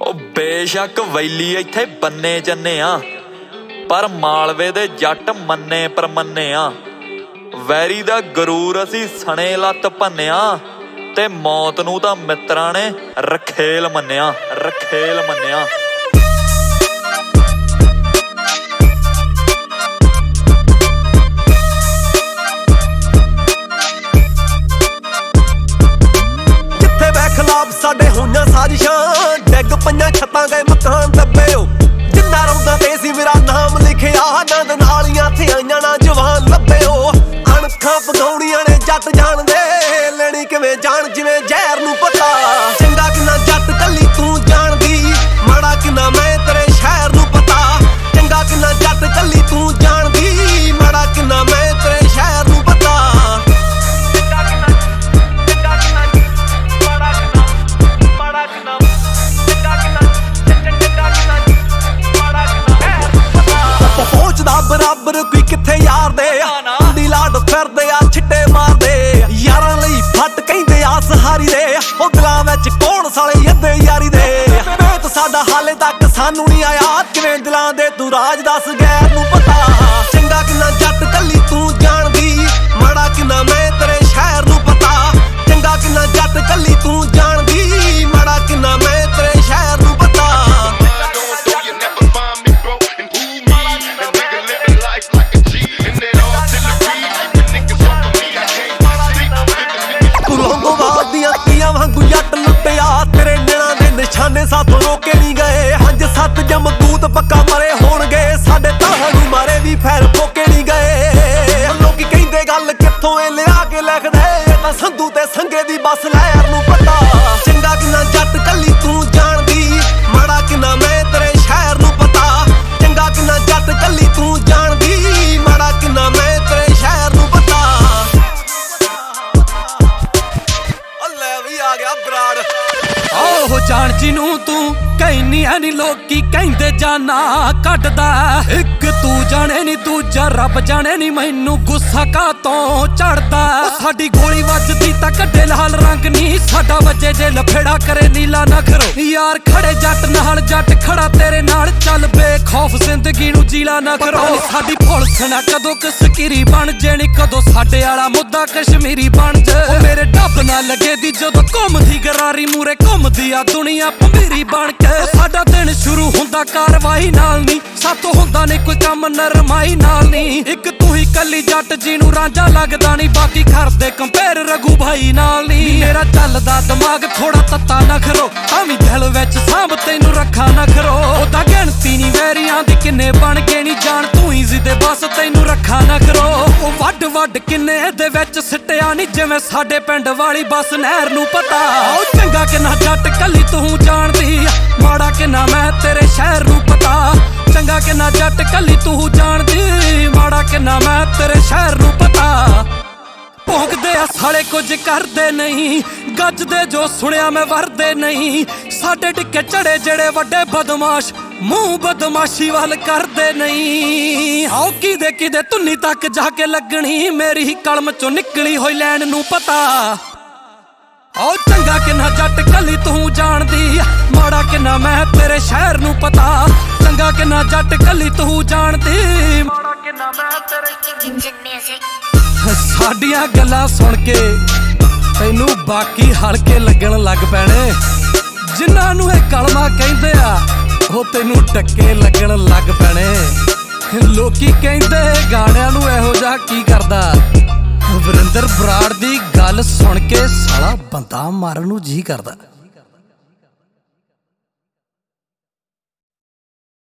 बेशक वैली इत्थे बन्ने जन्ने आ, पर मालवे दे जट मन्ने परमन्ने आ। वैरी दा गरूर असी सने लत्त भन्निया, ते मौत नूं तां मित्रां ने रखेल मन्निया, रखेल मन्निया। साडे होइयां साजिशां डिग पईयां छत्तां गए मकान दब्बे जिन्ना रौंदा ते सी मेरा नाम लिखिया नंद नालियां थे आईयां ना जवान लब्बे अणखां पगाउणियां ने जट जाणदे लेनी किवें जान जिवें जहर नूं पता। चंगा किन्ना जट कल्ली तू जाणदी, माड़ा किन्ना मैं तेरे शहर नूं पता। चंगा किन्ना जट कल्ली तू जाणदी, माड़ा किन्ना मैं तेरे शहर नूं पता। बराबर कोई किथे यार दे दी लाड फिरदे आ छिट्टे मारदे यारां लई फट कहिंदे आ सहारी दे ओ दिलां विच कौन साले अद्धे यारी दे। बेत साडा हाले तक सानू नहीं आया किवें दिलां दे तू राज दस गैर नूं पता। चंगा किन्ना जट कल्ली तू जाणदी, माड़ा किन्ना मैं तेरे शहर नूं पता। चंगा किन्ना जट कल्ली तू जाणदी, माड़ा किन्ना मैं तेरे शहर नूं पता। वांगू जट लुटिया तेरे नैना दे निशाने साथों रोके नहीं गए। हंज सत जमकूत पक्का मरे होणगे, साडे ताहानू मारे भी फैर फोके नहीं गए। लोकी कहिंदे गल कित्थों ए लिया के लिखदे, तां संधू ते संगे दी बस लहर नूं पता। चंगा किन्ना जट कल्ली तू जाणदी, माड़ा किन्ना मैं तेरे शहर नूं पता। चंगा किन्ना जट कल्ली तू जाणदी, माड़ा किन्ना मैं तेरे शहर नूं पता। आहो जान जिनू तू कहनिया नी लोकी कहंदे जाना कटदा। एक तू जाने नी दूजा रब जाने नी मैनू गुस्सा कातों चढ़दा। साडी गोली वजदी तां कड्डे लाल रंग नी, साडा वजे जे लफेड़ा करे नीला नखरो। यार खड़े जट नाल जट खड़ा तेरे नाल चल बेखौफ जिंदगी नू जीला ना करो। साडी पुलिस ना कदों कसकीरी बन जेनी, कदों साडे आला मुद्दा कश्मीरी बन जे। मेरे डब ना लगे दी जदों घुमदी गरारी मूरे घुमदी आ दुनिया भंबीरी बन के। साडा दिन शुरू हुंदा कारवाई नाल नी, साथों हुंदा नी कोई कम नरमाई नाल नी। एक तू ही कल्ली जट जिनू रांझा लगदा नी, बाकी करदे कंपेयर रघु भाई नाल नी। मेरा चलदा दिमाग थोड़ा तत्ता ना खरो, तां वी दिल विच सांभ तैनू रखा ना खरो। ओदा गिणती नी वैरियां दी किन्ने बन के नी जान तू ही जिदे बस तैनू रखा ना करो। ओ वड वड किन्ने दे विच सिट्टिया नी जिवें साडे पिंड वाली बस नहर नूं पता। ओ चंगा किन्ना जट कल्ली तू जाणदी, माड़ा किन्ना मैं तेरे शहर नूं पता। चंगा किन्ना जट कल्ली तू जाणदी, माड़ा किन्ना मैं तेरे शहर नूं पता। भौंकदे आ साले कुछ करदे नहीं, गजदे जो सुनिया मैं वरदे नहीं। साडे टिक्के चढ़े जेड़े वड्डे बदमाश मूंह बदमाशी वाल करदे नहीं। आओ किदे धुन्नी तक जाके लगनी, मेरी ही कलम चों निकली होई लैन नूं पता। आओ चंगा किन्ना जट कल्ली तू जाणदी, माड़ा किन्ना मैं तेरे शहर नूं पता। चंगा किन्ना जट कल्ली तू जाणदी, माड़ा किन्ना मैं तेरे। साडियां गल्लां सुन के तैनू बाकी हल्के लगन लग पैणे, जिन्हां नूं इह कलमा कहिंदे आ ओ तैनू टक्के लगन लग पैणे। लोकी कहिंदे गाणिਆਂ नूं इहो जिहा की करदा, वरिंदर बराड़ दी गल सुन के साला बंदा मारन नूं जी करदा।